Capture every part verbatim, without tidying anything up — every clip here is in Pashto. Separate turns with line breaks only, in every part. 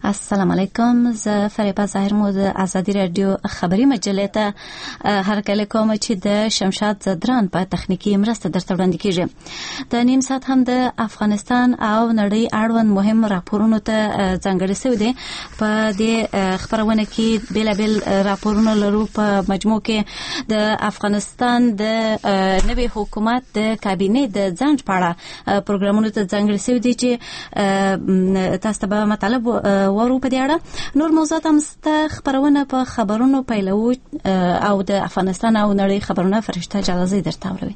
السلام علیکم. زه فریبا ظاهر مو د ازادي رادیو خبري مجلې ته هرکله کوم چې د شمشاد زدران په تخنیکی مرسته درته وړاندې کیږي. د نیم ساعت هم د افغانستان او نړۍ اړوند مهم راپورونو ته ځانګړي شوی دی. په دې خبرونه کې بیلابل راپورونه لرو. په مجموع کې د افغانستان د نوي حکومت د کابینه د ځنډ په اړه پروګرامونو ته ځانګړي شوی دی چې تاسو به مطلب ورو په دې اړه نور موضوعات هم ست خبرونه په خبرونو پیلو او د افغانستان او نړۍ خبرونه فرشته جلازي درته اوري.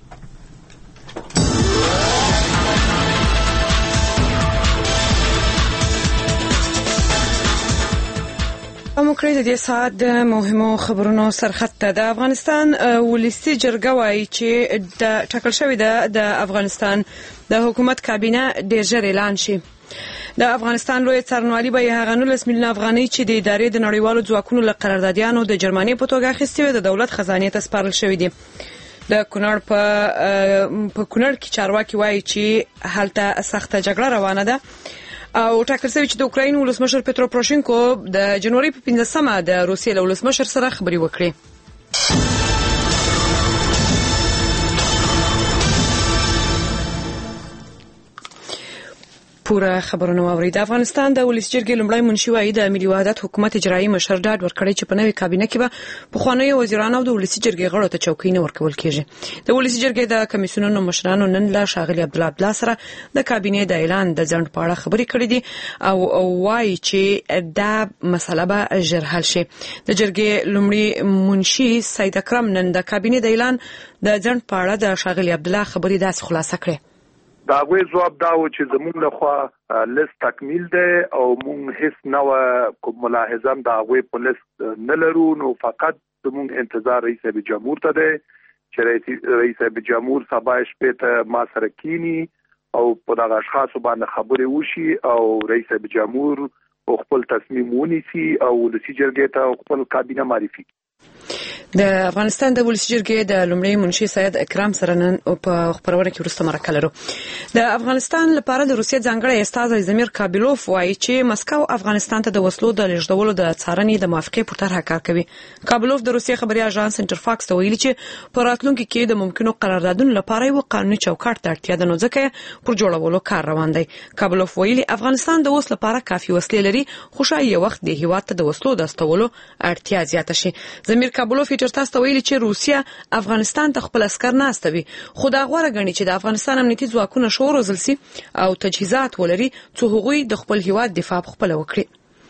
امکرې د دې ساعت د مهمو خبرونو سرخط ته د افغانستان ولسی جرګه وايي چې د ټاکل شوی د افغانستان د حکومت کابینه ډېر ژر اعلان شي. د افغانستان لوی څارنوالي به هغه نولس میلیون افغانۍ چې د ادارې د نړیوالو ځواکونو له قراردادیانو د جرمني په توګه اخیستي وي د دولت خزانه ته سپارل شوی دي. د کونړ په په کونړ کې چارواکي وایي چې هلته سخته جګړه روانه ده او ټاکل شوی چې د اوکراین ولسمشر پترو پروشینکو د جنوري په پنځمه د روسیې له ولسمشر سره خبري وکړي. پوره خبرونه واوري. د افغانستان د ولسی جرګې لومړی منشي وايي د ملي وحدت حکومت اجرایي مشر ډاډ ورکړی چې په نوې کابینه کې به پخوانی وزیرانو او د ولسی جرګې غړو ته چوکۍ نه ورکول کیږي. د ولسی جرګې د کمیسیونونو مشرانو نن لا شاغلي عبد الله عبدالله سره د کابینې د اعلان د ځنډ په اړه خبرې کړې دي او وايي چې دا مسله به ژر حل شي. د جرګې لومړی منشي سید اکرم نن د کابینې د اعلان د ځنډ په اړه د شاغلي عبدالله خبرې داسې خلاصه کړې.
دا غوي جواب دا و چې زموږ له خوا لیست تکمیل ده او موږ هیڅ نوې کوم ملاحظه دا غوي په لیست نه لرو. نو فقط زموږ انتظار رئیس جمهور ته ده چې رئیس جمهور سبا شپه ته ما سره کینی او په دغه اشخاص باندې خبرې وشي او رئیس جمهور خپل تصمیم ونیسي او ولسی جرګې ته خپل کابینه معرفي.
د افغانستان د ولسی جرګې د لومړی منشي سید اکرم سره نن په خبرونه کې ورسته مرکه لرو. د افغانستان لپاره د روسیې ځانګړی استازی زمیر کابلوف وایي چې مسکو افغانستان ته د وسلو د لېږدولو د څارنې د موافقې پر طرحه کار کوي. کابلوف د روسیې خبري اژانس انټرفاکس ته ویلي چې په راتلونکي کې د ممکنو قراردادونو لپاره یو قانوني چوکاټ ته اړتیا ده نو ځکه پر جوړولو کار روان دی. کابلوف ویلي افغانستان د اوس لپاره کافي وسلې لري خو شاید یو وخت د هیواد ته د وسلو د استولو اړتیا زیاته شي. زمیر کابلوف تاسو ویلي چې روسیا افغانستان ته خپل عسكر نه استوي خو دا غوړه غني چې د افغانستان امنیتي ځواکونه شور روزل سي او تجهیزات ولري چې هغوی د خپل هیواد دفاع خپل وکړي.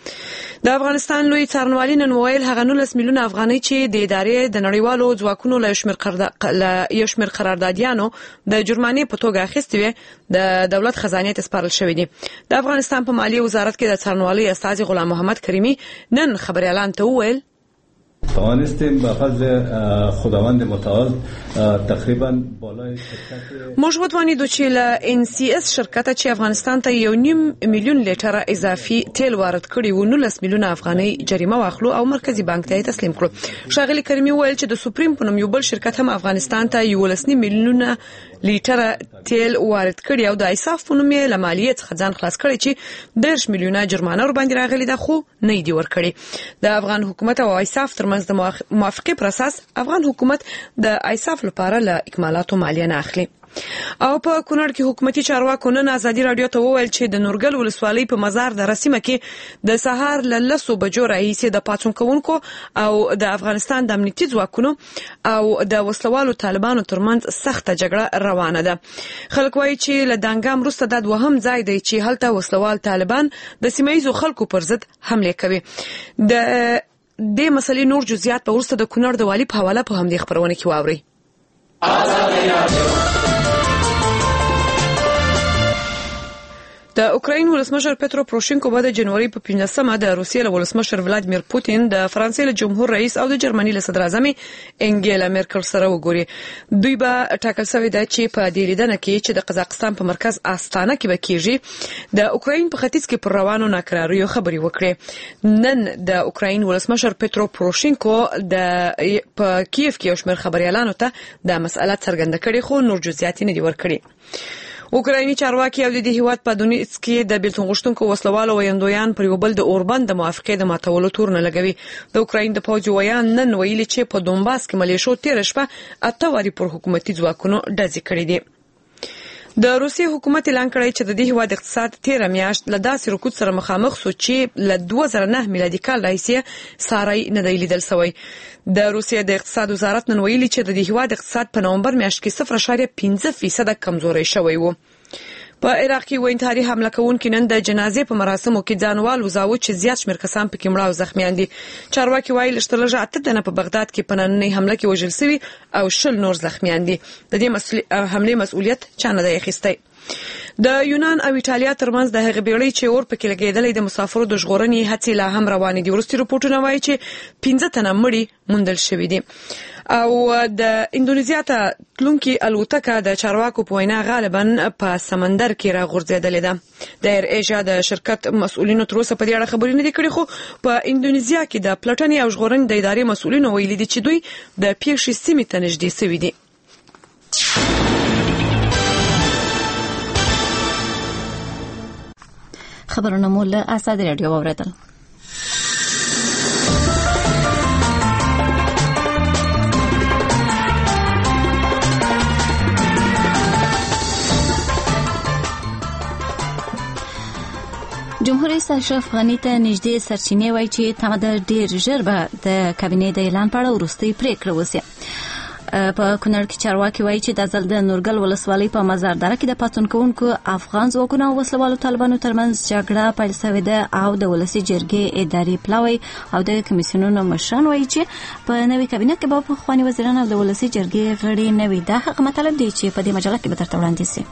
د افغانستان لوی څارنوالي نن ویل هغه نولس میلیون افغانۍ چې د ادارې د نړیوالو ځواکونو له شمیر قرارداد یو شمیر قراردادیانو د جرمني په توګه اخیستي وي د دولت خزانه ته سپارل شوی دي. د افغانستان په مالی وزارت کې د څارنوالي استاذ غلام محمد کریمی نن خبر اعلان ته ویل
توانستیم به فضل خداوند متعال تقریبا بالای شرکت
موږ وتوانیدو چې له ان سی اس شرکت چې افغانستان ته یو نیم میلیون لیټر اضافي تیل وارد کړي و نولس میلیون افغانۍ جریمه واخلو او مرکزی بانک ته تسلیم کړو. شاغلی کریمی ویل چې د سوپریم په نوم یو بل شرکت هم افغانستان ته یو لس میلیون لیټر تیل وارد کړي او د ایساف په نوم له مالیې څخه ځان خلاص کړي چې دېرش میلیونه جرمانه ور باندې راغلي ده خو نه دی ور کړی. د افغان حکومت او ایساف ترمنځ د موافقې پر اساس افغان حکومت د ایساف لپاره له اکمالاتو مالیه نه اخلي. او په کونړ کې حکومتي چارواکو نن ازادي رادیو ته وویل چې د نورګل ولسوالۍ په مزار د رسمه کې د سهار له لسو بجو راهیسې د پاتون کوونکو او د افغانستان د امنیتي ځواکونو او د وسلوالو طالبانو ترمنځ سخته جګړه روانه ده. خلک وایي چې له دانګام وروسته د دوهم ځای دی چې هلته وسلوال طالبان د سیمایي خلکو پر ضد حمله کوي. د دې مسلې نور جزئیات په ورسته د کونړ د والی په حواله په همدې خبرونه کې واوري. د اوکراین ولسمشر پترو پروشینکو به د جنوري په پنځمه د روسیې له ولسمشر ولادیمیر پوتین د فرانسې له جمهور رئیس او د جرمني له صدر اعظم انګیلا مرکل سره وګوري. دوی به ټاکل شوی دی چې په دې لیدنه کې چې د قزاقستان په مرکز آستانه کې به کیږي د اوکراین په ختیځ کې پر روانو ناکراریو خبري وکړي. نن د اوکراین ولسمشر پترو پروشینکو د په کیف کې یو شمېر خبريالانو ته د مسأله څرګنده کړي خو نور جزئیات نه دي ورکړي. اوکرایني چارواکي او د دې هیواد په دونیتس کې د بیلتون غوښتونکو وسلوالو ویندویان پر یو بل د اوربند د موافقې د ماتولو تور نه لګوي. د اوکراین د پوځ ویان نن ویلي چې په دونباس کې ملیشو تیر شپه اته واري پر حکومتي ځواکونو ډزې کړې دي. د روسیې حکومت اعلان کړی چې د دې هیواد اقتصاد تیر میاشت له داسې رکود سره مخامخ شو چې له دوه زره نه میلادي کال راهیسې ساری نه دی لیدل شوی. د روسیې د اقتصاد وزارت نن ویلي چې د دې هیواد اقتصاد په نومبر میاشت کې صفر اعشاریه پنځه فیصد کمزوري شوی و. په عراق کې وین تاریخ حمله کوونکي نن د جنازې په مراسمو کې ځانوال وزاو چې زیات شمېر کسان پکې مړه او زخمیان دي. چارواکي وایي لږترلږه اته تنه په بغداد کې په نننۍ حمله کې وژل شوي او شل نور زخمیان دي. د دې حملې مسؤلیت چا نه دی اخیستی. د یونان او ایټالیا ترمنځ د هغې بیړۍ چې اور پکې لګېدلې د مسافرو د ژغورنې هڅې لا هم روانې دي. وروستي رپورټونه وایي چې پنځه تنه مړي موندل شوي دي. او د اندونیزیا ته تلونکي الوتکه د چارواکو په وینا غالبا په سمندر کې راغورځېدلې ده. د ایر ایشیا د شرکت مسؤلینو تر اوسه په دې اړه خبرې نه دي کړې، خو په اندونیزیا کې د پلټنې او ژغورنې د ادارې مسؤلینو ویلي دي چې دوی د پیښې سیمې ته نږدې شوي دي.
خبرونه مو له اساس رادیو واوریدل. جمهور رئیس اشرف غنی ته نږدې سرچینې وایي چې تمه ده ډېر ژر به د کابینې د اعلان په اړه وروستۍ پریکړه وشي. په کونړ کې چارواکي وایي چې د ځل د نورګل ولسوالۍ په مزارداره کې د پاڅون کوونکو افغان ځواکونو او وسلوالو طالبانو ترمنځ جګړه پیل شوې ده او د ولسي جرګې اداري پلاوی او د کمیسیونونو مشران وایي چې په نوې کابینه کې به پخواني وزیران او د ولسي جرګې غړي نه وي. دا هغه مطلب دی چې په دې مجله کې به درته وړاندې شي.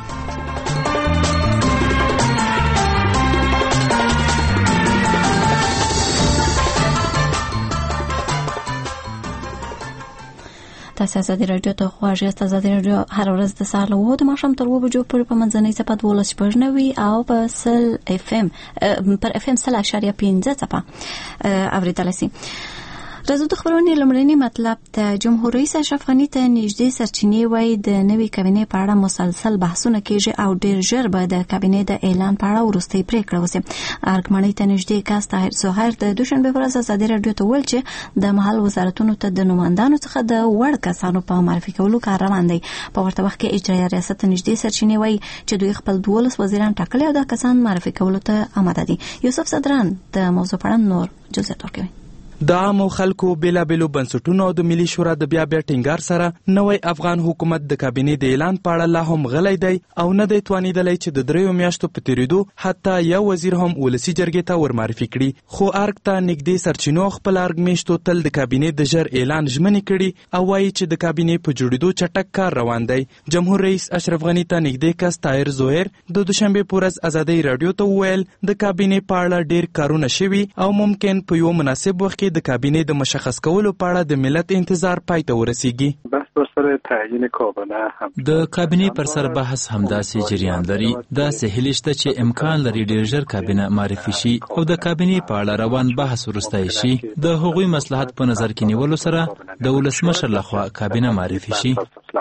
تاسو ازادي رادیو ته خواږه است. ازادي رادیو هر ورځ د سهار له اوه د ماښام تر اوه بجو پورې په منځنۍ څپه دولس شپږ نوي او په سل اف ام پر اف ام سل اعشاریه پنځه څپه اوریدلای شئ. راځو د خبرونې لومړنی مطلب ته. جمهور رئیس اشرف غنی ته نږدې سرچینې وایي د نوې کابینې په اړه مسلسل بحثونه کیږي او ډېر ژر به د کابینې د اعلان په اړه وروستۍ پریکړه وشي. ارګمنۍ ته نږدې کس طاهر زهیر د دوشنبه په ورځ ازادي رادیو ته ویل چې د محل وزارتونو ته د نوماندانو څخه د وړ کسانو په معرفي کولو کار روان دی. په ورته وخت کې اجرایه ریاست ته نږدې سرچینې وایي چې دوی خپل دولس وزیران ټاکلي او دا کسان معرفي کولو ته آماده دي. یوسف صدران د موضوع په اړه نور جزئیات ورکوي.
د عامو خلکو بیلابیلو بنسټونو او د ملي شورا د بیا بیا ټینګار سره نوی افغان حکومت د کابینې د اعلان په اړه لا هم غلی دی او نه دی توانیدلی چې د دریو میاشتو په تیریدو حتی یو وزیر هم ولسي جرګې ته ورمعرفي کړي. خو ارګ ته نږدې سرچینو خپل ارګ میشتو تل د کابینې د ژر اعلان ژمنې کړي او وایي چې د کابینې په جوړېدو چټک کار روان دی. جمهور رئیس اشرف غنی ته نږدې کس طاهر زهیر د دوشنبه په ورځ ازادي رادیو ته وویل د کابینې په اړه ډېر کارونه شوي او ممکن په یو مناسب وخت کې د کابینې د مشخص کولو په اړه د ملت انتظار پای ته ورسیږي.
بس پر سر تعیین کابینه هم
د کابینې پر سر بحث همداسې جریان لري. دا سهیل شته چې امکان لري ډیر ژر کابینه معرفي شي او د کابینې په اړه روان بحث ورستای شي. د هغوی مصلحت په نظر کې نیولو سره د ولسمشر لخوا کابینه معرفي شي.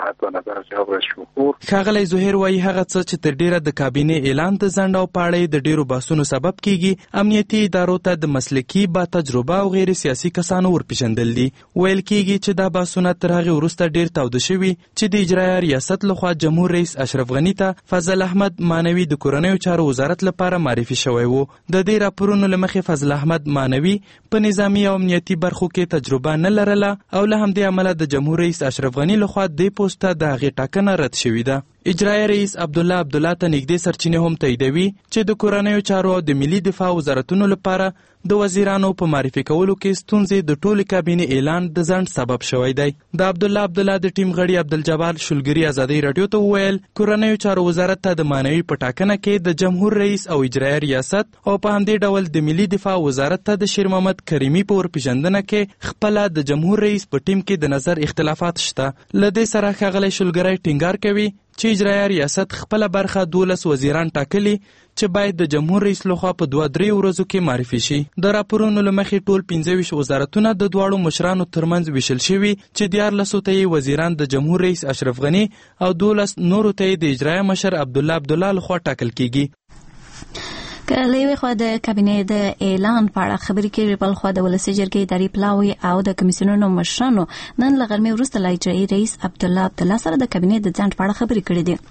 ښاغلی زهیر وایي هغه څه چې تر ډیره د کابینې اعلان د ځنډ او پاړۍ د ډیرو بحثونو سبب کیږي امنیتي ادارو ته د مسلکي با تجربه او غیر سیاسي کسانو ورپېژندل دي. ویل کیږي چې دا بحثونه تر هغې وروسته ډیر تاوده شوي چې د اجرایه ریاست لخوا جمهور رئیس اشرف غنی ته فضل احمد مانوي د کورنیو چارو وزارت لپاره معرفي شوی و. د دې راپورونو له مخې فضل احمد مانوي په نظامي او امنیتي برخو کې تجربه نه لرله او له همدې امله د جمهور رئیس اشرف غنی لخوا دې پوسټ ته د هغې ټاکنه رد شوې ده. اجرایه رئیس عبدالله عبدالله ته نږدې سرچینې هم تاییدوي چې د کورنیو چارو او د ملي دفاع وزارتونو لپاره د وزیرانو په معرفي کولو کې ستونزې د ټولې کابینې اعلان د ځنډ سبب شوی دی. د عبدالله عبدالله د ټیم غړي عبدالجبار شلګري ازادي رادیو ته وویل کورنیو چارو وزارت ته د مانوي په ټاکنه کې د جمهور رئیس او اجرایه ریاست او په همدې ډول د ملي دفاع وزارت ته د شیر محمد کریمي په ورپېژندنه کې خپله د جمهور رئیس په ټیم کې د نظر اختلافات شته. له دې سره ښاغلی شلګری ټینګار کوي چې اجرایه ریاست خپله برخه دولس وزیران ټاکلي چې باید د جمهور رئیس لخوا په دوه درې ورځو کې معرفي شي. د راپورونو له مخې ټول پنځه ویشت وزارتونه د دواړو مشرانو ترمنځ ویشل شوي چې دیارلسو ته یې وزیران د جمهور رئیس اشرف غني او دولس نورو ته یې د اجرایه مشر عبدالله عبدالله لخوا ټاکل کیږي.
که له یوې خوا د کابینې د اعلان په اړه خبرې کېږي، بل خوا د ولسي جرګې اداري پلاوي او د کمیسیونونو مشرانو نن له غرمې وروسته له اجرایي رئیس عبدالله عبدالله سره د کابینې د ځنډ په اړه خبرې کړې دي.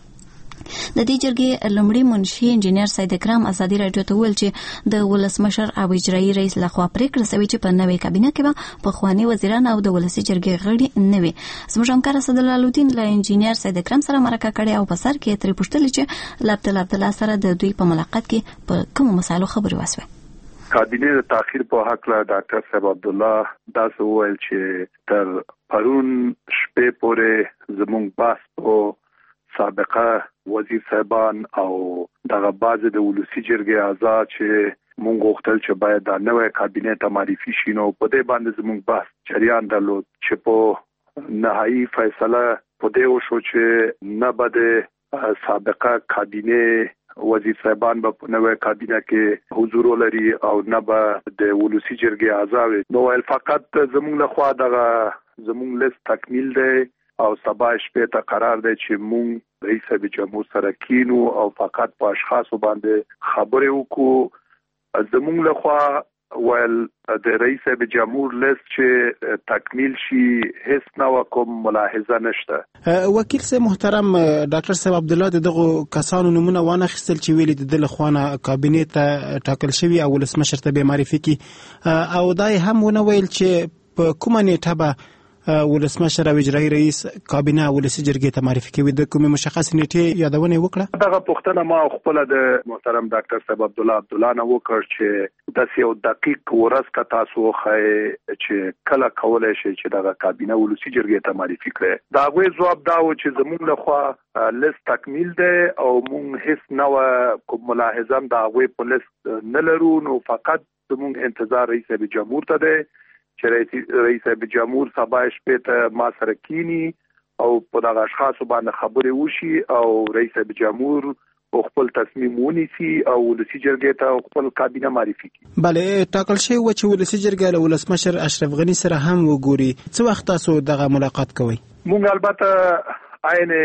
د دې جرګې لومړي منشي انجینر سید اکرام ازادي راډیو ته ویل چې د ولسمشر او اجرایي رئیس لخوا پریکړه شوې چې په نوې کابینه کې به پخواني وزیران او د ولسي جرګې غړي نه وي. زموږ همکار اسدالله الدین له انجینر سید اکرام سره مرکه کړې او په سر کې ترې پوښتنه چې له عبدالله عبدالله سره د دوی په ملاقات کې په کوم مسایلو خبرې وشوه.
کابینه د تاخير په حق له ډاکټر صاحب عبدالله دا وویل چې تر پرون شپې پورې زموږ بحث او سابقه وزیر صاحبان او دغه بعض د ولسی جرګې اعضا چې مونږ غوښتل چې باید د نوې کابینه ته معرفي شي، نو په دې باندې زموږ بحث جریان درلود چې په نهایي فیصله په دې وشو چې نه بده سابقه کابینه وزیر صاحبان په نوې کابینه کې حضور لري او نه به د ولسی جرګې اعضا وي. نو فقط زموږ له خوا دغه زموږ لیست تکمیل دی او سبا شپې ته قرار دی چې مونږ رئیس جمهور سره کینو او فقط په اشخاصو باندې خبرې وکړو. زموږ له خوا ول د رئیس جمهور لیست چې تکمیل شي هیڅ نو کوم ملاحظه نشته.
وکیل صاحب محترم ډاکټر صاحب عبدالله دغه کسانو نمونه وانه خستل چې ویلي د لخوانه کابینه ته ټاکل شوی او ولسمشر ته به معرفي کی او دای هم ونه ویل چې په کومه نیټه به ولسمشر او اجرایي رئیس کابینه ولسی جرګې ته معرفي کوي. د کومې مشخص نیټې یادونه وکړه؟
دغه پوښتنه ما خپل د محترم ډاکټر صاحب عبدالله عبدالله نه وکړ چې د یو دقیق ورځ کا تاسو خای چې کله کولای شي چې دغه کابینه ولسی جرګې ته معرفي کړي. دا غوي جواب دا و چې زموږ له خوا لیست تکمیل دی او مونږ هیڅ نو کوم ملاحظه دا غوي په لیست نه لرو، نو فقط زموږ انتظار رئیس جمهور ته دی چې رئیس جمهور سبا شپې ته ما سره کینی او په دغه اشخاصو باندې خبرې وشي او رئیس جمهور خپل تصمیم ونیسي او ولسی جرګې ته خپل کابینه معرفي کړي.
بله ټاکل شوی و چې ولسی جرګې له ولسمشر اشرف غني سره هم وګوري. څه وخت تاسو دغه ملاقات کوئ؟
مونږ البته عین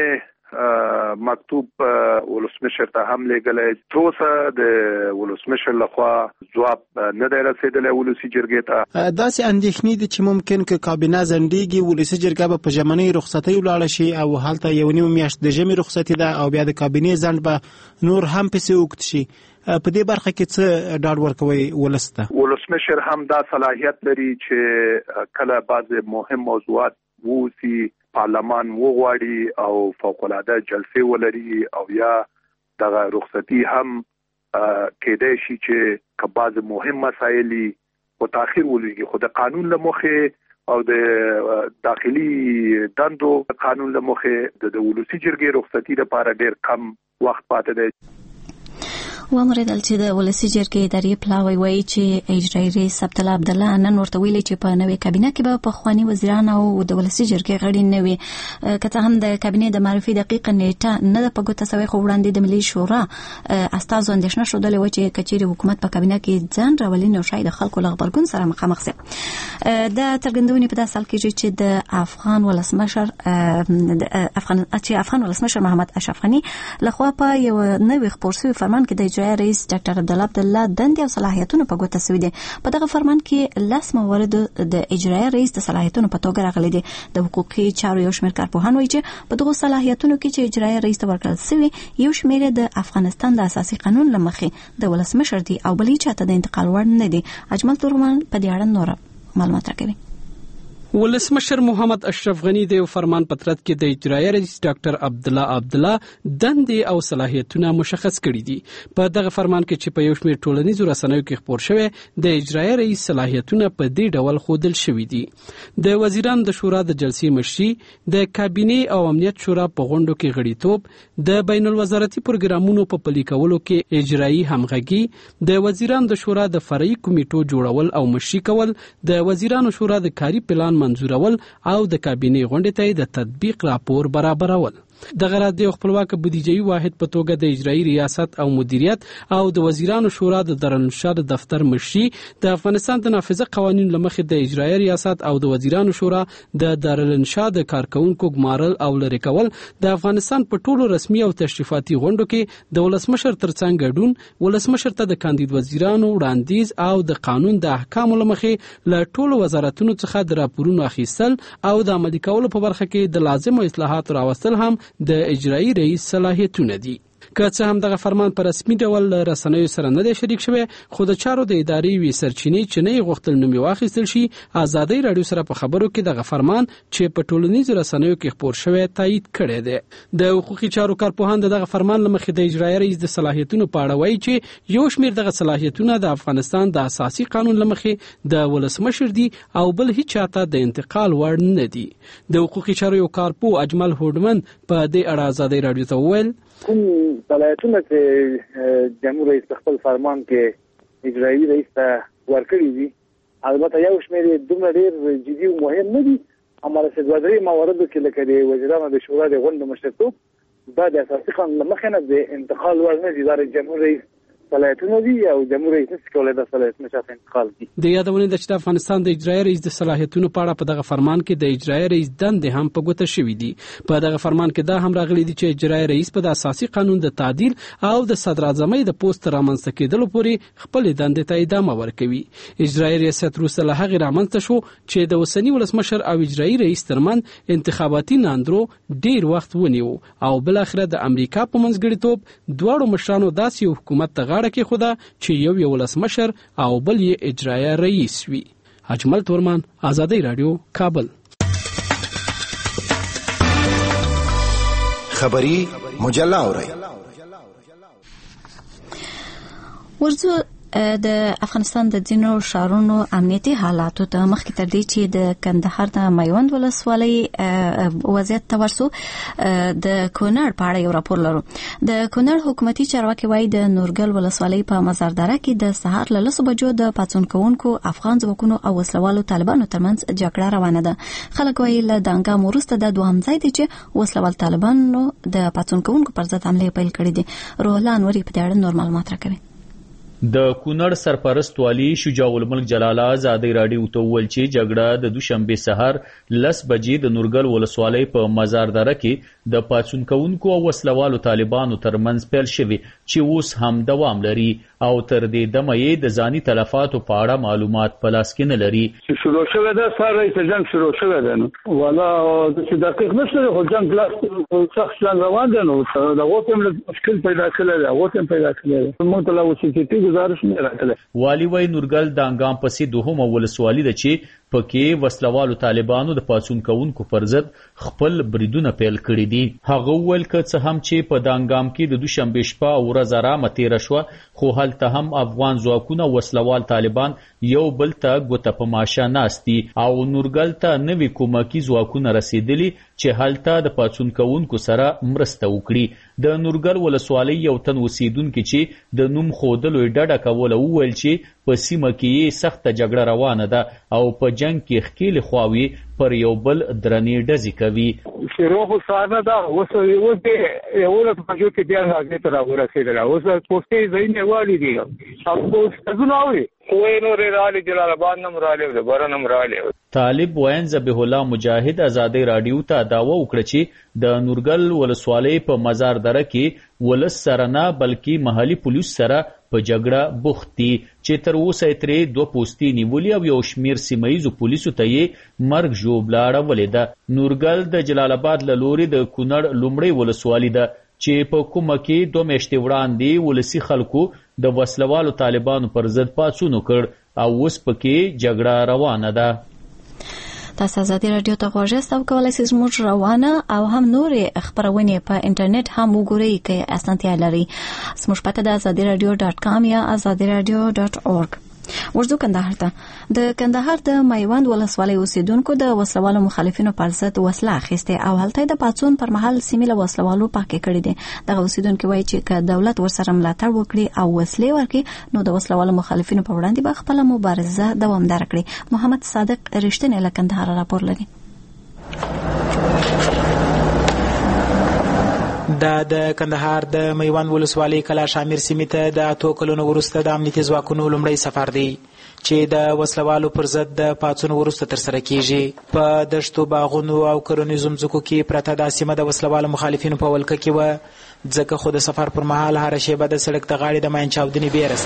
مکتوب ولسمشر ته هم لګلې، تروسه د ولسمشر لخوا جواب نه دی رسیدلی ولسی جرګې ته.
داسې اندېښنې دي چې ممکن که کابینه ځنډېږي ولسی جرګه به په ژمنۍ رخصتۍ ولاړه شي او هلته یو نیم میاشت د ژمي رخصتي ده او بیا د کابینې ځنډ به نور هم پسې اوږد شي. په دې برخه کې څه ډاډ ورکوي ولس ته؟
ولسمشر هم دا صلاحیت لري چې کله بعض مهم موضوعات ووسی پارلمان وغواړي او فوق العاده جلسه ولري او یا دغه رخصتي هم کېدای شي چې کباز مهم مسایلی او تاخير ولري. خو د قانون له مخې او د داخلي دندو قانون له مخې د ولسی جرګې رخصتي لپاره ډېر کم وخت پاتې دی.
ومریدل چې د ولسی جرګې اداري پلاوی وایي چې اجرایي رئیس عبدالله عبدالله نن ورته ویلي چې په نوې کابینه کې به پخواني وزیران او د ولسی جرګې غړي نه وي. که څه هم د کابینې د معرفي دقیقه نیټه نه ده په ګوته سوې، خو وړاندې د ملي شورا استازو اندېښنه ښودلې وه چې کچېرې حکومت په کابینه کې ځان راولي نو شاید د خلکو له غبرګون سره مخامخ شي. د څرګندونې په داسې حال کې چې د افغان ولسمشر افغان چې افغان ولسمشر محمد اشرف غني لخوا په یو نوې خپور شوي فرمان کې د اجرایي رئیس ډاکټر عبدالله عبدالله دندې او صلاحیتونه په ګوته شوي دي. په دغه فرمان کې لس موارد د اجرایي رئیس د صلاحیتونو په توګه راغلي دي. د حقوقي چارو یو شمېر کارپوهان وایي چې په دغو صلاحیتونو کې چې اجرایي رئیس ته ورکړل شوي یو شمېر د افغانستان د اساسي قانون له مخې د ولسمشر دي او بلې چاته د انتقال وړ نه دي. اجمل تورمان په دې اړه نور معلومات راکوي.
ولسمشر محمد اشرف غني د فرمان پترت کې د اجرایي رئیس ډاکټر عبدالله عبدالله دندې او صلاحیتونه مشخص کړي دي. په دغه فرمان کې چې په یو شمېر ټولنیزو رسنیو کې خپور شوی د اجرایي رئیس صلاحیتونه په دې ډول ښودل شوي دي. د وزیرانو د شورا د جلسې مشري، د کابینې او امنیت شورا په غونډو کې غړیتوب، د بین الوزارتي پروګرامونو په پلي کولو کې اجرایي همغږي، د وزیرانو د شورا د فرعي کمیټو جوړول او مشري کول، د وزیرانو شورا د کاري پلان منظورول او د کابینې غونډې ته د تطبیق راپور برابرول. دغه را د خپلواک بودیجوي واحد په توګه د اجرایي ریاست او مدیریت او د وزیرانو شورا د دارالانشا د دفتر مشري د افغانستان د نافذه قوانینو لمخې د اجرایي ریاست او د وزیرانو شورا د دارالانشا د کارکونکو ګمارل او لری کول د افغانستان په ټولو رسمي او تشریفاتي غونډو کې د ولسمشر ترڅنګ ګډون ولسمشر ته د کاندید وزیرانو وړاندیز او د قانون د احکامو لمخې له ټولو وزارتونو څخه د راپورونو اخیستل او د عملي کولو په برخه کې د لازمو اصلاحاتو راوستل هم د اجرایي رئیس صلاحیتونه دي. که څه هم دغه فرمان په رسمي ډول رسنیو سره نه دی شریک شوی، خو د چارو د ادارې وی سرچینې چې نه غوښتل نوم واخیستل شي، آزادۍ رادیو سره په خبرو کې دغه فرمان چې په ټولنیزو رسنیو کې خپور شوی تایید کړی دی. د حقوقي چارو کارپوهان دغه فرمان لمخې د اجرایي رئیس د صلاحیتونو په اړه وایي چې یو شمېر دغه صلاحیتونه د افغانستان د اساسي قانون لمخې د ولسمشر دي او بل هیڅ چاته د انتقال وړ نه دي. د حقوقي چارو یو کارپوه اجمل هوډمن په دې اړه آزادۍ رادیو ته وویل
کوم صلاحیتونه چې جمهور رئیس خپل فرمان کې اجرایي رئیس ته ورکړي دي، البته یو شمېر دومره ډېر جدي او مهم نه دي. هماغه څه دوه درې مواردو کې لکه د وزیرانو د شورا د غونډې مشرتوب دا د اساسي قانون له مخې نه د انتقال وړ نه دي. دا د جمهور رئیس صلاحیتونه دي او جمهور رئیس نشي کولای د صلاحیتونو څخه انتقال کړي.
د یادونه ده چې د افغانستان د اجرایي رئیس د صلاحیتونو په اړه په دغه فرمان کې د اجرایي رئیس دندې هم په ګوته شوې دي. په دغه فرمان کې دا هم راغلي دي چې اجرایي رئیس په د اساسي قانون د تعدیل او د صدر اعظمۍ د پوسټ رامنځته کېدلو پورې خپل دندې ته ادامه ورکوي. اجرایي ریاست وروسته له هغې رامنځته شو چې د اوسني ولسمشر او اجرایي رئیس ترمنځ انتخاباتي ناندرو ډیر وخت ونیو او بل اخره د امریکا په منځګړیتوب دواړو مشرانو داسې یو حکومت ته غاړه کېښوده چې یو یې ولسمشر او بل یې اجرایي رئیس وي. اجمل تورمان، آزادۍ رادیو، کابل.
خبری مجله اورئ.
ورځو د افغانستان د ځینو ښارونو امنیتي حالاتو ته مخکې تر دې چې د کندهار د میوند ولسوالۍ وضعیت ته ورسو، د کونړ په اړه یو راپور لرو. د کونړ حکومتي چارواکي وایي د نورګل ولسوالۍ په مزارداره کې د سهار له لسو بجو د پاڅون کوونکو افغان ځواکونو او وسلوالو طالبانو ترمنځ جګړه روانه ده. خلک وایي له دانګام وروسته د دوهم ځای دی چې وسلوال طالبانو د پاڅون کوونکو پر ضد حملې پیل کړې دي. روح الله انوري په دې اړه نور معلومات راکوي.
د کونړ سرپرست والی شجاع الملک جلاله آزادۍ رادیو ته وویل چې جګړه د دوشنبه سهار لس بجې د نورګل ولسوالۍ په مزارداره کې د پاڅون کوونکو او وسلوالو طالبانو ترمنځ پیل شوې چې اوس هم دوام لري او تر دې دمه یې د ځاني تلفاتو په اړه معلومات په لاس کې نه لري.
چې شروع شوی ده سره یې جنګ شروع شوی ده نو والا چې دقیق نشته خو جنګ لاس سخت جنګ روان ده نو دا اوس هم مشکل پیدا کړی دی اوس هم پیدا کړی دی موږ ته لا وسیتي گزارش نه راغله.
والی وای نورګل د انګام پسې دوهمه ولسوالي ده چې پکې وسلوالو طالبانو د پاڅون کوونکو پر ضد خپل بریدونه پیل کړي دي. هغه وویل که څه هم چې په دانګام کې د دوشنبه شپه ورځ آرامه تېره شوه، خو هلته هم افغان ځواکونه وسلوال طالبان یو بل ته ګوته په ماشه ناست دي او نورګل ته نوي کومکي ځواکونه رسېدلي چې هلته د پاڅون کوونکو سره مرسته وکړي. د نورګل ولسوالۍ یو تن اوسیدونکي چې د نوم ښودلو یې ډډه کوله وویل چې په سیمه کې یې سخته جګړه روانه ده او په جنګ کې ښکېلې خواوې پر یو بل درنې ډزې کوي.
شروع خو سهار نه ده، اوس اوس د یولس بجو کې بیا هغې ته راورسېدله. اوس پوستې ځایونه والي دي او څه اوري خو نورې رالې جلال آباد نه م رالې د بره نه م رالې.
طالب وین ذبیح الله مجاهد آزادۍ رادیو ته دعوه وکړه چې د نورګل ولسوالۍ په مزارداره کې ولس سره نه بلکې محلي پولیس سره په جګړه بوخت دي چې تر اوسه یې ترې دوه پوستې نیولي او یو شمېر سیمه ییزو پولیسو ته یې مرګ ژوبله اړولې ده. نورګل د جلال آباد له لورې د کونړ لومړۍ ولسوالي ده چې په کومه کې دوه میاشتې وړاندې ولسي خلکو د وسلوالو طالبانو پر ضد پاڅون وکړ او اوس پکې جګړه روانه ده.
تاسو آزادۍ رادیو ته غوږ یاست او کولی شئ زموږ روانه او هم نورې خپرونې په انټرنیټ هم وګورئ که اسانتیا لري. زموږ پته ده آزادۍ رادیو ډاټ کام یا آزادۍ رادیو ډاټ اورګ. ورځو کندهار ته. د کندهار د میوند ولسوالۍ اوسیدونکو د وسلوالو مخالفینو پر ضد وسله اخیستې او هلته د پاڅون پر مهال سیمې له وسلوالو پاکې کړې دي. دغه اوسیدونکي وایي چې که دولت ورسره ملاتړ وکړي او وسلې ورکړي نو د وسلوالو مخالفینو په وړاندې به خپله مبارزه دوامداره کړي. محمد صادق رښتینی له کندهار راپور لري.
د کندهار د میوند ولسوالۍ کلا شامیر سیمې ته د اتو کلونو وروسته د امنیتي ځواکونو لومړی سفر دی چې د وسلوالو پر ضد د پاڅون وروسته ترسره کیږي. په دشتو باغونو او کرنیزو ځمکو کې پرته دا سیمه د وسلوالو مخالفینو په ولکه کې وه، ځکه خو د سفر پر مهال هره شیبه د سړک د غاړې د ماین چاودنې بیره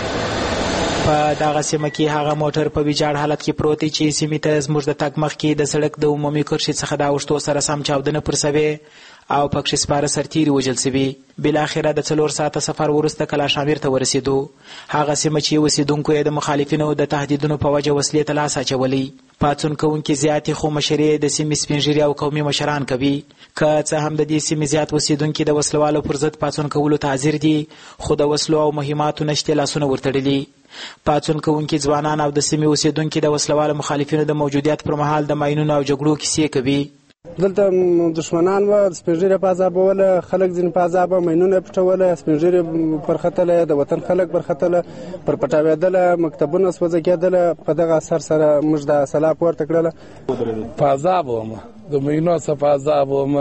سته. په دغه سیمه کې هغه موټر په ویجاړ حالت کې پروت دی چې سیمې ته زموږ د تګ مخکې د سړک د عمومي کرښې څخه د اوښتو سره سم چاودنه پر سوې او پکښې سپاره سرتیري وژل سوي. بالاخره د څلور ساعته سفر وروسته کلا شامیر ته ورسېدو، هغه سیمه چې اوسېدونکو یې د مخالفینو د تهدیدونو په وجه وسلې ته لاس اچولی. پاڅون کوونکي زیاتې خو مشرې د سیمې سپینږیري او قومي مشران کوي. که څه هم د دې سیمې زیات اوسېدونکي د وسلوالو پر ضد پاڅون کولو ته حاضر دي، خو د وسلو او مهماتو نشتې لاسونه ورتړلي. پاڅون کوونکي ځوانان او د سیمې اوسېدونکي د وسلوالو مخالفینو د موجودیت پر مهال د ماینونو او جګړو کیسې کوي.
دلته دشمنان و سپینږیري په عذابوله، خلک ځینې په عذابه، ماینونه پټوله، سپینږیري پر ختله، د وطن خلک پر ختله، پر پټاوېدله، مکتبونه سوځه کېدله. په دغه اثر سره موږ د سلا پورته کړله.
په عذاب وم، د ماینو څخه په عذاب وم،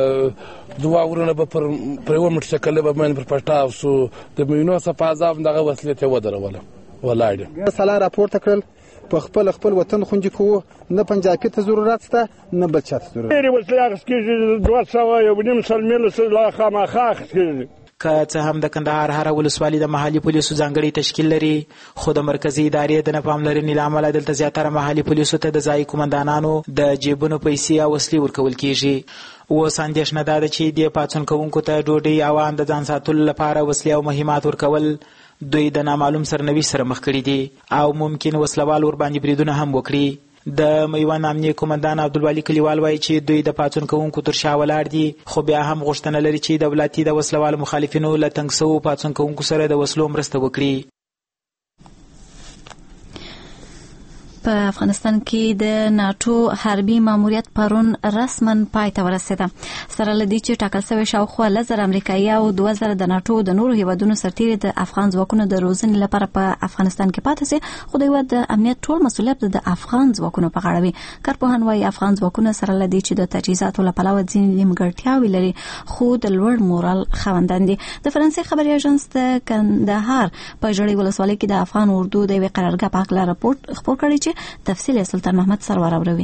د دوه ورونه به پر پر یوه موټرسایکل به ماین پر پټاو سو، د ماینو څخه په عذاب دغه وسلې ته ودروله ولاړ.
سلا راپورته کړل، په خپل خپل وطن خوندي کوو، نه پنجابي ته ضرورت شته نه بل چا ته ضرورت. ډېرې وسلې اخیستل کېږي، دوه سوه یو نیم سل میله لا خامخا اخیستل کېږي.
که څه هم د کندهار هره ولسوالي د محلي پولیسو ځانګړی تشکیل لري، خو د مرکزي ادارې د نه پاملرنې له امله دلته زیاتره محلي پولیسو ته د ځایي قمندانانو د جیبونو پیسې او وسلې ورکول کېږي. اوس اندېښنه دا ده چې دې پاڅون کوونکو ته ډوډۍ او ان د ځان ساتلو لپاره وسلې او مهمات ورکول دوی د نامعلوم سرنوشت سره مخ کړي دي او ممکن وسلوال ور باندې بریدونه هم وکړي. د میوند امنیه قومندان عبدالولي کلیوال وایي چې دوی د پاڅون کوونکو تر شا ولاړ دي، خو بیا هم غوښتنه لري چې دولتي د وسلوالو مخالفینو له تنګ سوو پاڅون کوونکو سره د وسلو مرسته وکړي.
په افغانستان کې د ناتو حربي ماموریت پرون رسما پای ته ورسېده. سره له دې چې ټاکل شوی شاوخوا لس زره امریکایي او دوه زره د ناتو د نورو هیوادونو سرتیري د افغان ځواکونو د روزنې لپاره په افغانستان کې پاتې سي، خو د هیواد د امنیت ټول مسؤلیت د افغان ځواکونو په غاړه وي. کارپوهان وایي افغان ځواکونه سره له دې چې د تجهیزاتو له پلوه ځینې نیمګړتیاوې لري، خو د لوړ مورال خاوندان دي. د فرانسې خبري اژانس د کندهار په ژړۍ ولسوالۍ کې د افغان اردو د یوې قرارګاه په هکله راپورټ خپور کړی چې تفصیل سلطان محمد سرور اوروي.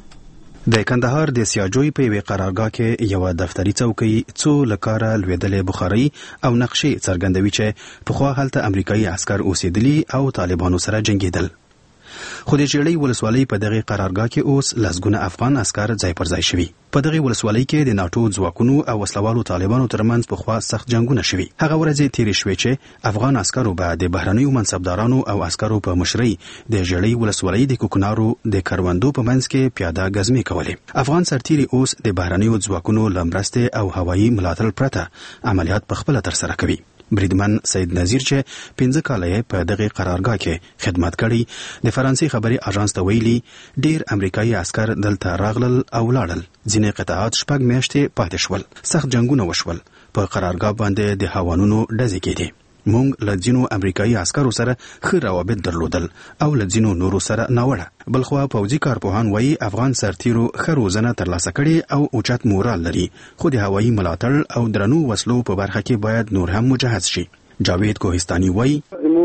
د کندهار د سیاجوی په یوې قرارګاه کې یو دفتري څوکۍ څو لکاره لویدلې بخاري او نقشې څرګندوي چې پخوا هلته امریکایي عسكر اوسېدلي او طالبانو سره جنګېدل. خو د ژړۍ ولسوالۍ په دغه قرارګاه کې اوس لسګونه افغان عسكر ځای پر ځای شوي. په دغه ولسوالۍ کې د ناتو ځواکونو او وسلوالو طالبانو ترمنځ پخوا سخت جنگونه شوي. هغه ورځې تیرې شوې چې افغان عسکرو به د بهرنیو منصبدارانو او عسکرو په مشرۍ د ژړۍ ولسوالۍ د کوکنارو د کروندو په منځ کې پیاده ګزمې کولې. افغان سرتیري اوس د بهرنیو ځواکونو له مرستې او هوایي ملاتړ پرته عملیات په خپله ترسره کوي. بریدمن سید نذیر چې پنځه کاله یې په دغه قرارګاه کې خدمت کړی، د فرانسې خبري اژانس ته ویلي ډیر امریکایي عسكر دلته راغلل او لاړل. ځینې قطعات شپږ میاشتې پاتې شول. سخت جنگونه وشول. په قرارګاه باندې د هاوانونو ډزې کېدې. موږ له ځینو امریکایي عسکرو سره ښه روابط درلودل او له ځینو نورو سره ناوړه. بلخوا پوځي کارپوهان وایي افغان سرتیرو ښه روزنه ترلاسه کړې او اوچت مورال لري، خو د هوایي ملاتړ او درنو وسلو په برخه کې باید نور هم مجهز شي. جاوید کوهستاني وایي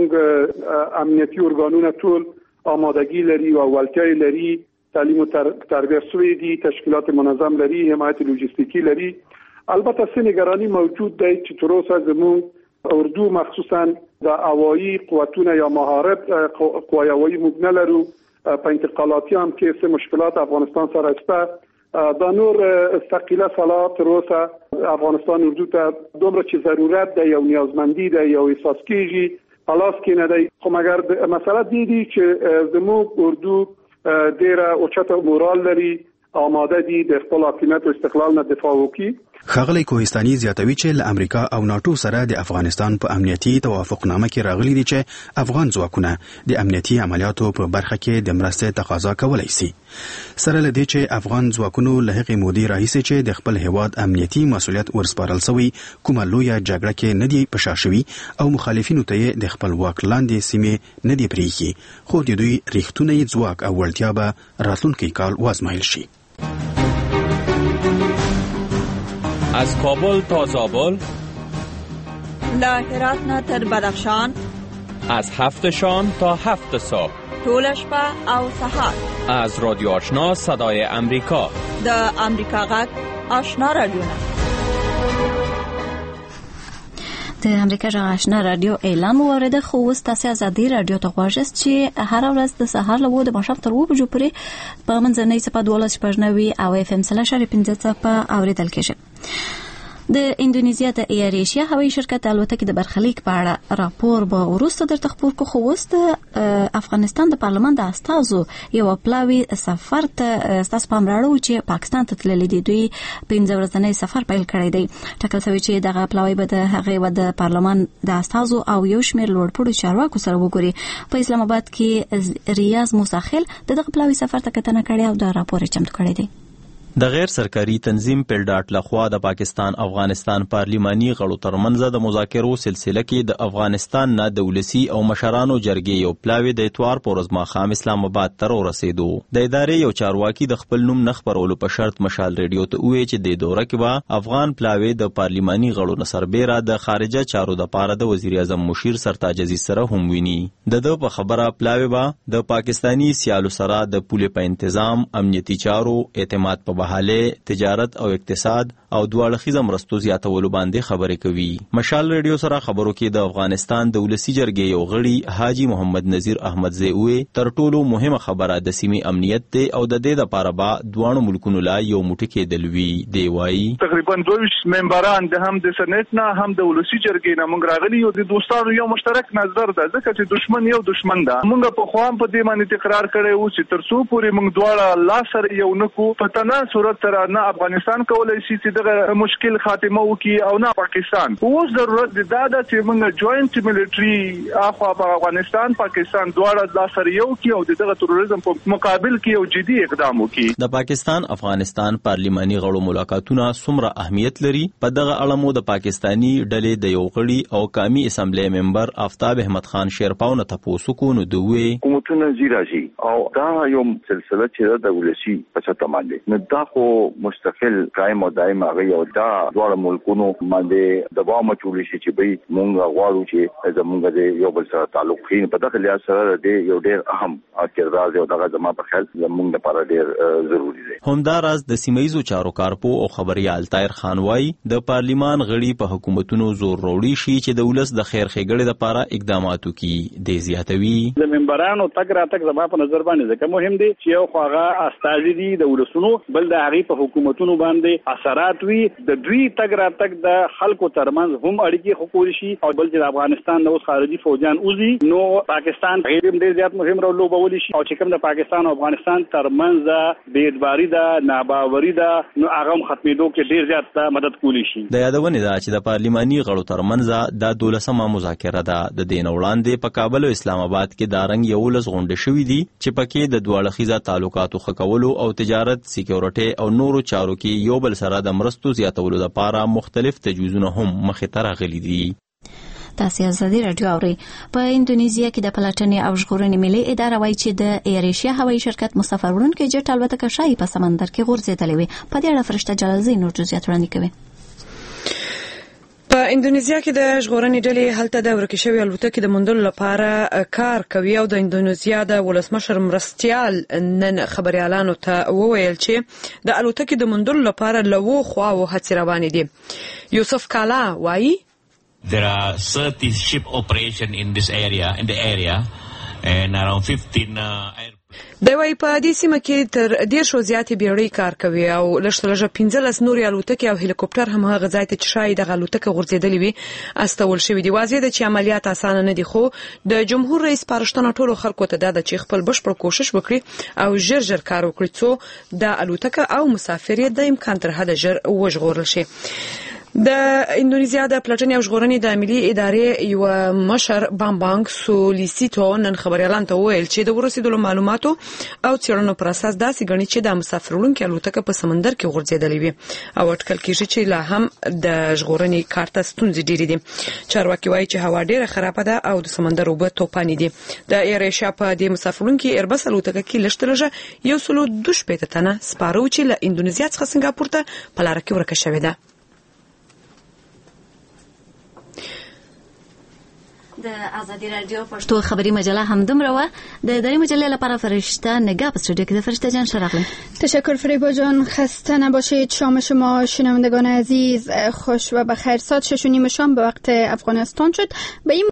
موږ امنیتي ارګانونه ټول آمادگی لري او ولټۍ لري، تعلیم او تربیه شوي دي، تشکیلات منظم لري، حمایت لوجستیکی لري. البته څه نگرانی موجود دی چې تر اوسه زموږ اردو مخصوصا د هوایی قوتونه یا مهارت قوای هوایی موږ نه لرو. په انتقالاتي هم کې څه مشکلات افغانستان سره شته. دا نور استقلاله صلاح تر اوسه افغانستان اردو ته دومره چې ضرورت دی او نیازمندي دی او احساس کیږي خلاص کې نه دی. خو مګر مسله دی دی چې زموږ اردو ډیره اوچته مورال لري، آماده دي د خپل حاکمیت او استقلال نه دفاع وکړي.
ښاغلی کوهستاني زیاتوي چې له امریکا او ناتو سره د افغانستان په امنیتي توافقنامه کې راغلي دي چې افغان ځواکونه د امنیتي عملیاتو په برخه کې د مرستې تقاضا کولی سي. سره له دې چې افغان ځواکونو له هغې مودې راهیسې چې د خپل هیواد امنیتي مسؤلیت ورسپارل سوی کومه لویه جګړه کې نه دي په شا شوي او مخالفینو ته یې د خپل واک لاندې سیمې نه دي پرېښي، خو د دوی ریښتونی ځواک او وړتیا به راتلونکی کال وازمایل شي.
از کابل تا زابل،
له هرات نه تر بدخشان،
از هفت شام تا هفت صبح،
ټول شپه او سهار.
از رادیو آشنا صدای امریکا،
د امریکا غږ آشنا رادیو.
د امریکا غږ آشنا رادیو اعلان وورده خو اوس تاسو ازادي رادیو ته غواړئ چې هر ورځ د سهار له وو د ماښام تر اوه بجو پورې په منځنۍ صفه دولس شپږ نوي او اف ام سلا شری پنځه صفه اوریدل کېږي. د اندونیزیا د اییر ایشیا هوایي شرکت الوتکې د برخلیک په اړه راپور به وروسته درته خبر کو. خو اوس د افغانستان د پارلمان د استازو یو پلاوی سفر ته ستاسو پام راړو چې پاکستان ته تللی دی. دوی پنځه ورځنی سفر پیل کړی دی. ټاکل شوی چې دغه پلاوی به د هغې و د پارلمان د استازو او یو شمېر لوړپوړو چارواکو سره وګوري. په اسلام آباد کې ریاض موساخیل د دغه پلاوی سفر ته کتنه کړې او د راپور چمتو کړی دی.
د غیر سرکاري تنظیم پیلډاټ لخوا د پاکستان افغانستان پارلیماني غړو ترمنځ د مذاکرو سلسله کې د افغانستان نه د ولسی او مشرانو جرګې یو پلاوی د اتوار پر ورځ ماښام اسلام آباد ته ورسېدو. د ادارې یو چارواکي د خپل نوم نه خپرولو په شرط مشال ریډیو ته وویل چې د دوره کې به افغان پلاوی د پارلیماني غړو نه سربېره د خارجه چارو دپاره د وزیر اعظم مشیر سرتاج عزیز سره هم ویني. د ده په خبره پلاوی به د پاکستانی سیالو سره د پولې په انتظام، امنیتي چارو، اعتماد په بحاله، تجارت او اقتصاد او دواړه مرستو زیاتولو باندې خبرې کوي. مشال ریډیو سره خبرو کې د افغانستان د ولسی جرګې یو غړي حاجی محمد نذیر احمدزی وې تر ټولو مهمه خبره د سیمې امنیت دی او د دې لپاره به دواړو ملکونو لا یو موټی کېدل وی. دی وایي
تقریبا دوه ممبران د هم د سنټ نه هم د ولسی جرګې نه مونږ راغلي یو د دوستانو یو مشترک نظر ده، ځکه چې دشمن یو دشمن ده. مونږ په خوام په دې باندې تکرار کړی و چې تر څو پورې مونږ دواړه لا سره یو نکو په تنه صورت سره نه افغانستان کولای شي چې دغه مشکل خاتمه وکړي او نه پاکستان. اوس ضرورت دی دا ده چې موږ جوائنت ملټري اخوا په افغانستان پاکستان دواړه د سره یو کې او دغه تروریزم په مقابل کې یو جدي اقدام وکړي.
د پاکستان افغانستان پارلیماني غړو ملاقاتونه څومره اهمیت لري په دغه اړه مو د پاکستانی ډلې د یو غړي او قومي اسمبلی ممبر آفتاب احمد خان شیرپاو نه تاسو کو نو دوی
حکومتونه زیراشي او دا یو سلسله چې د ولسی په چته باندې نه دا خو مستقل قائم او دائم هغه او دا ډول ملکونو باندې دباو مچول شي چې به مونږ غواړو چې زمونږ د یو بل سره تعلق خین په دغه لحاظ سره د یو ډیر اهم کردار دی او دغه زما په خیال زمونږ لپاره ډیر ضروری دی.
همداراز د سیمایزو چارو کارپو او خبريال طاهر خان وايي د پارلیمان غړي په حکومتونو زور وروړي شي چې د ولس د خیر ښېګړې لپاره اقدامات وکړي. د زیاتوي
د ممبرانو تک راتک زما په نظر باندې ځکه مهم دی چې یو خواغه استازي دي د ولسونو بل د هغه په حکومتونو باندې اثرات وي د دوی تک راتک د خلکو ترمنځ هم اړیکې خپل شي او بل چې افغانستان نو خارجي فوجان اوزي نو پاکستان غیر ډیر زیات مهم رول لوبولی شي او چې کوم د پاکستان او افغانستان ترمنځ بې اعتباري ده ناباوري ده نو هغه ختمېدو کې ډیر زیات مدد کولی شي.
د یادونه ده چې د پارلیماني غړو ترمنځ د دولسمه مذاکره ده. د دین وړاندې په کابل او اسلام آباد کې دارنګ یو لس غونډې شوې دي چې پکې د دواړه خیزه تعلقاتو خکولو او تجارت، سکیورټي او نورو چارو کې یو بل سره د مرستو زیاتولو لپاره مختلف تجویزونه هم مخې ته راغلي دي.
تاسو ازادي رادیو اورئ. په اندونیزیا کې د پلاتنې او ژغورنې ملي اداره وایي چې د اییر ایشیا هوایي شرکت مسافر وړونکي جټ الوتکه شایي په سمندر کې غورځېدلې وي. په دې اړه فرشته جلالزی نور جزئیات وړاندې کوي.
په اندونیزیا کې د ژغورنې ډلې هلته د ورکې شوې الوتکې د موندلو لپاره کار کوي او د اندونیزیا د ولسمشر مرستیال نن خبريالانو ته وویل چې د الوتکې د موندلو لپاره لوو خواو هڅې روانې دي. یوسف کالا وایي
There are thirty ship operation in this area in the area and around fifteen uh,
د وای په دې سیمه کې تر ډیر شو زیاتې بیړۍ کار کوي او لږ پنځلس نورې الوتکې او هلیکوپټر هم هغه ځای ته چې شاید د الوتکه غورځېدلې وي استول شوی دی. واضح ده چې عملیات اسانه نه دي خو د جمهور رئیس پارشتنه ټولو خلکو ته د چې خپل بشپړ کوشش وکړي او ژر ژر کار وکړي څو د الوتکه او مسافرې د امکان تر حده ژر وژغورل شي. د اندونیزیا د پلاتنې او ژغورنې د ملي ادارې یو مشر بامبانګ سولیسیتو نن خبريالان ته ویل چې د ورسېدلو معلوماتو او څېړنو پر اساس داسې ګڼي چې د مسافر وړونکو الوتکه په سمندر کې غورځېدلې وي او اټکل کېږي چې لا هم د ژغورنې کار ته ستونزې ډېرې دي. چارواکي وایي چې هوا ډېره خرابه ده او د سمندر اوبه توپانې دي. د اییر ایشیا په دې مسافر وړونکو ایربس الوتکه کې لږ تر لږه یو سلو دوه شپېته تنه سپاره چې له اندونیزیا څخه سنگاپور ته په لار کې ورکه شوې ده.
د ازادي رادیو پښتو خبری مجله هم دومره و د دری مجله لپاره فرشته نگاه په استودیو کې د فرشته جان شراغلی.
تشکر فریبا جان، خسته نباشید. شام شما شنوندگان عزیز خوش و بخیر. ساعت شش و نیم شام به وقت افغانستان شد. به این